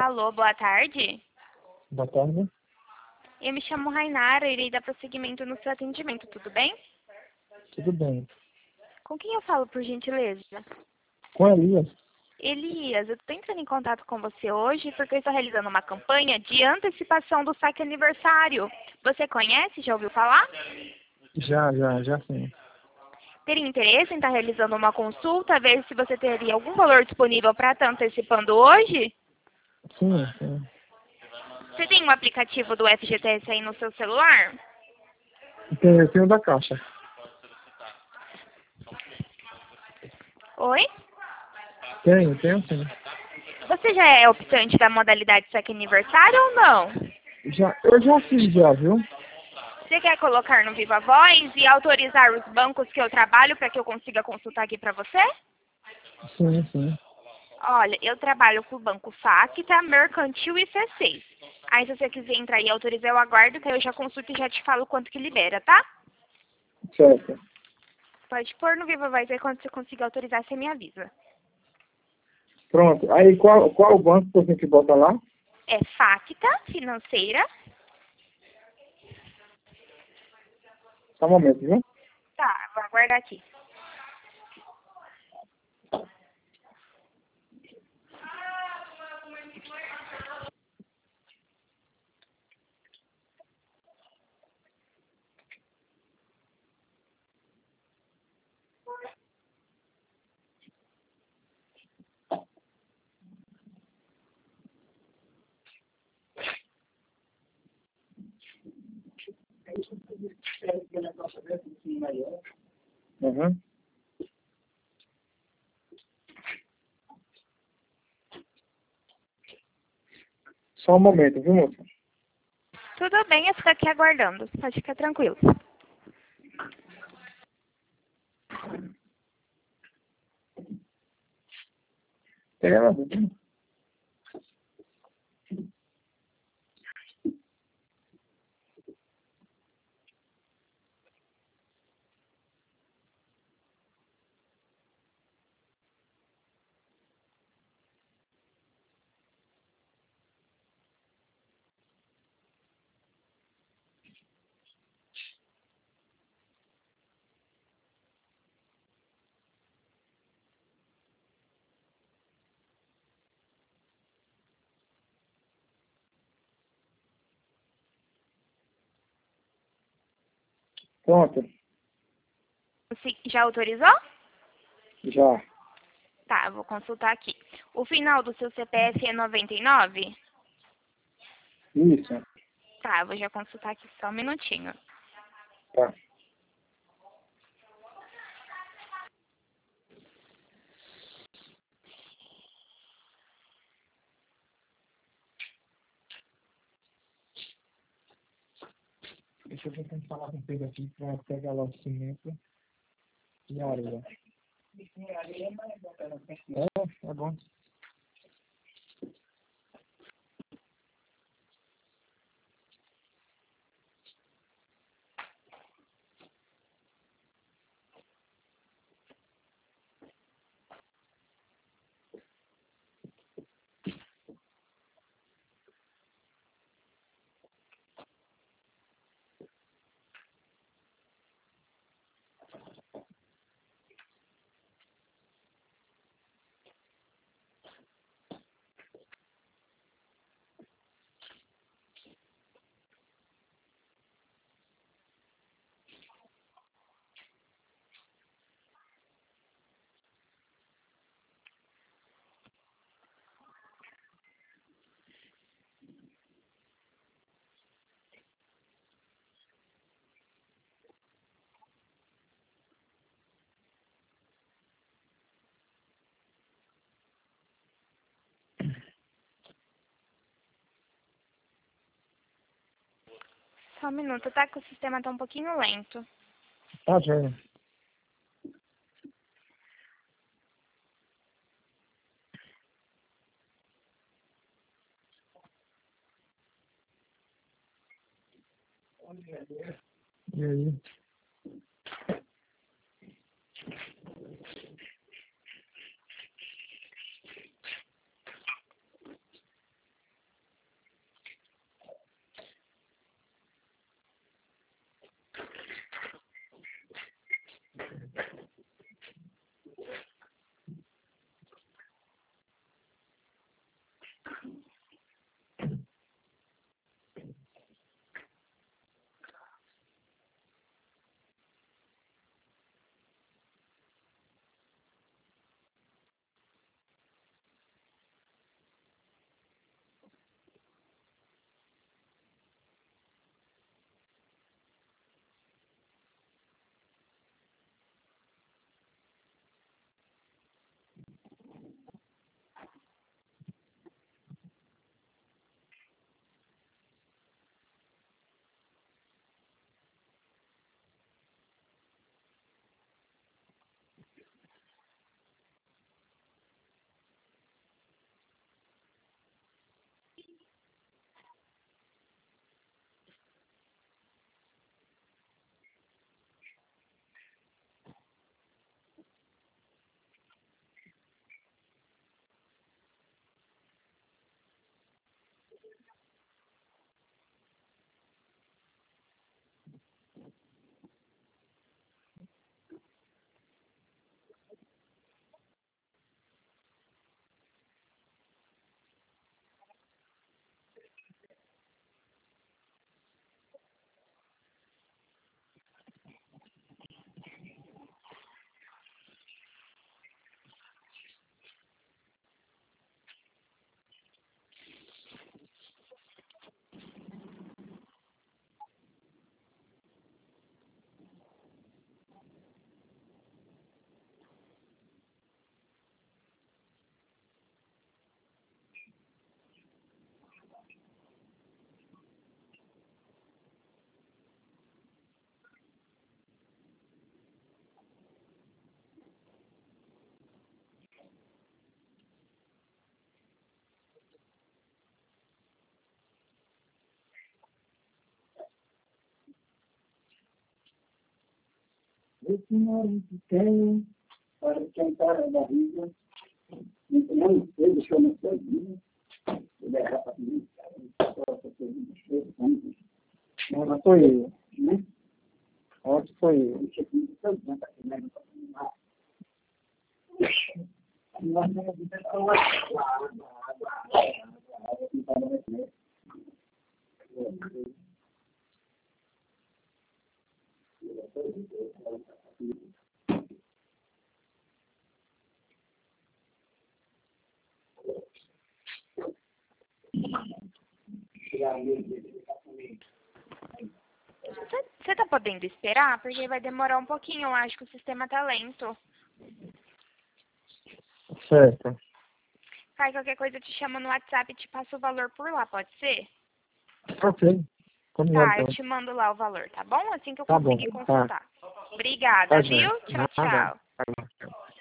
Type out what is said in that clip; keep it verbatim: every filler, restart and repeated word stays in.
Alô, boa tarde. Boa tarde. Eu me chamo Rainara e irei dar prosseguimento no seu atendimento, tudo bem? Tudo bem. Com quem eu falo, por gentileza? Com Elias? Elias, eu estou entrando em contato com você hoje porque eu estou realizando uma campanha de antecipação do saque aniversário. Você conhece? Já ouviu falar? Já, já, já sim. Teria interesse em estar realizando uma consulta, ver se você teria algum valor disponível para estar antecipando hoje? Sim, sim. Você tem um aplicativo do F G T S aí no seu celular? Tem, eu tenho da Caixa. Oi? Tenho, tenho sim. Você já é optante da modalidade saque aniversário ou não? Já, eu já fiz já, viu? Você quer colocar no Viva Voz e autorizar os bancos que eu trabalho para que eu consiga consultar aqui para você? Sim, sim. Olha, eu trabalho com o Banco Facta, Mercantil e C seis. Aí se você quiser entrar e autorizar, eu aguardo que aí eu já consulto e já te falo quanto que libera, tá? Certo. Pode pôr no Viva Voz aí quando você conseguir autorizar, você me avisa. Pronto. Aí qual, qual o banco que você que bota lá? É Facta Financeira. Só um momento, viu? Tá, vou aguardar aqui. Uhum. Só um momento, viu, moça? Tudo bem, eu fico aqui aguardando. Pode ficar tranquilo. Pega ela, viu? Pronto. Você já autorizou? Já. Tá, eu vou consultar aqui. O final do seu C P F é noventa e nove? Isso. Tá, eu vou já consultar aqui só um minutinho. Tá. Deixa eu ver como falar com o Pedro aqui pra pegar lá o cimento e a areia. É, é bom. Só um minuto, tá? Que o sistema tá um pouquinho lento. Tá, já. E aí? Esse nome que tem para esquentar a barriga. Não sei, deixa eu não sei. Ele é rapidinho, não foi eu, né? Ontem foi eu. Você tá podendo esperar? Porque vai demorar um pouquinho, eu acho que o sistema tá lento. Certo. Aí qualquer coisa eu te chamo no WhatsApp e te passo o valor por lá, pode ser? Ok. Combinado, Tá, eu então. te mando lá o valor, tá bom? Assim que eu Tá bom, conseguir tá. consultar. Obrigada, Tá, viu? gente. Tchau, Nada. tchau. Tá bom.